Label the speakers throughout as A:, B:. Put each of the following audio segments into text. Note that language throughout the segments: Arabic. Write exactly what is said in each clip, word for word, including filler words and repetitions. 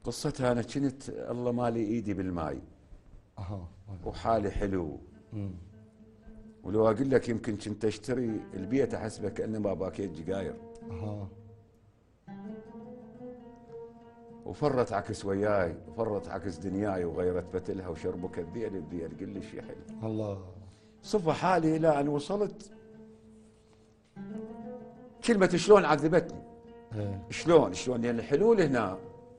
A: قصتها أنا كنت الله مالي إيدي بالماي
B: اها
A: وحالي حلو.
B: امم
A: ولو أقول لك يمكن كنت أشتري البيت أحسبه كأنه ما باكيت جقاير.
B: اها
A: وفرت عكس وياي وفرت عكس دنياي وغيرت بتلها وشربك الذيل الذيل قل لي شي حلو.
B: الله.
A: صفى حالي إلى أن وصلت كلمة شلون عذبتني.
B: ايه
A: شلون شلون لأن الحلول هنا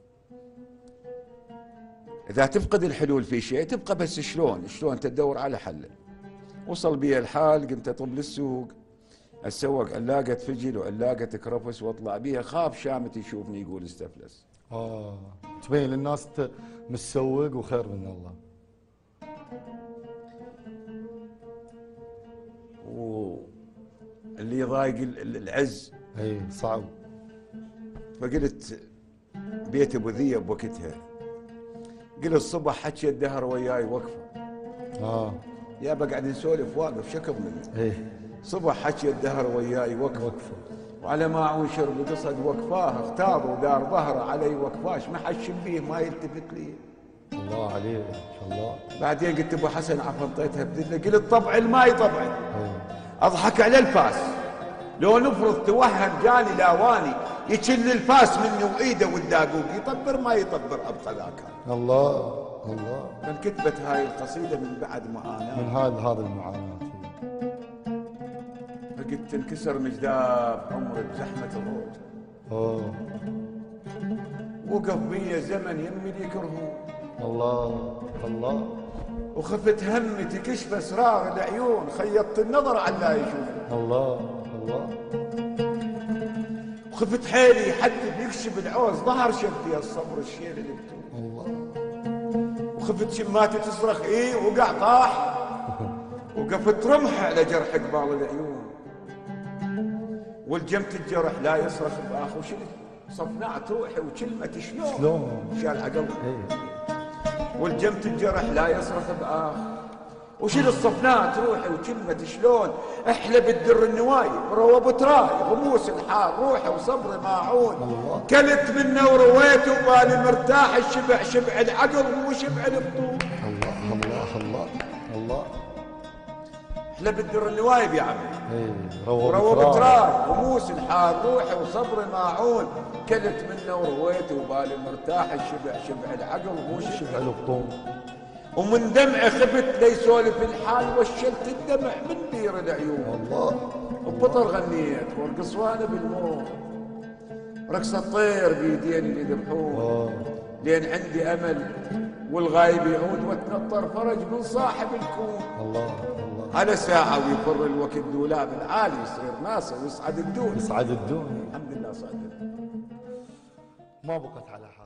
A: إذا تفقد الحلول في شيء تبقى بس شلون شلون تدور على حل. وصل بي الحال قمت أطب للسوق أتسوق علاقة فجل وعلاقة كرفس واطلع بيها خاف شامت يشوفني يقول استفلس.
B: اه تبين للناس ت- متسوق وخير من الله.
A: واللي يضايق ال- العز.
B: اي صعب.
A: فقلت بيت ابو ذيه بوقتها قلت الصبح حكي الدهر وياي وقفه.
B: اه
A: يا بقعد نسولف واقف شكر مني.
B: ايه
A: صبح حكي الدهر وياي وقفه
B: وقفه.
A: وعلى ما عون شرب قصد وقفاه اغتاظ ودار ظهره علي وقفاش ما حد شبيه ما يلتفت لي.
B: الله عليه ما شاء الله.
A: بعدين قلت ابو حسن عفنطيتها بذله قلت طبع الماي طبعي
B: ايه
A: اضحك على الفاس لو نفرض توهم جاني لاواني يشل الفاس مني وايده والداقوق يطبر ما يطبر ابقى ذاك.
B: الله الله.
A: فانكتبت هاي القصيده من بعد
B: من
A: معاناه.
B: هذا هذا المعاناه.
A: فقلت تنكسر مجداب عمري بزحمه الروج.
B: اوه
A: وقف بي زمن يمي اللي يكرهون.
B: الله الله.
A: وخفت همي تكشف اسرار العيون خيطت النظر على لا يشوف.
B: الله الله.
A: وخفت حيلي حد بيكشف العوز ظهر شفتي الصبر الشيل اللي بتوه.
B: الله.
A: وخفت شماتي تصرخ ايه وقع طاح. وقفت رمح على جرح قبال العيون. والجمت الجرح لا يصرخ باخ وشلت صفنعت روحي وكلمة شلون
B: شلون؟
A: شال عقل.
B: ايه
A: والجمت الجرح لا يصرخ باخ وشيل الصفنات روحي وكلمة شلون. احلب الدر النوايب روى تراي غموس الحار روحي وصبري ماعون.
B: الله.
A: كلت منه ورويت وبالي مرتاح الشبع شبع العقل مو شبع البطون.
B: الله الله الله الله.
A: احلب الدر النوايب يا عمي
B: ايه
A: وروى
B: روى
A: بتراي غموس الحار روحي وصبري ماعون. كلت منه ورويت وبالي مرتاح الشبع شبع العقل مو شبع
B: شبع البطون.
A: ومن دمعي خفت ليسولف الحال وشلت الدمع من بير العيون.
B: الله.
A: وبطل غنيت وارقص وانا بالموت رقص الطير بيدين اللي ذبحون.
B: اه
A: لين عندي امل والغايب يعود واتنطر فرج من صاحب الكون.
B: الله الله.
A: على ساعة ويفر الوقت دولاب العالي يصير ناصر ويصعد الدون.
B: يسعد الدنيا.
A: الحمد لله صعد.
B: ما بقت على حال.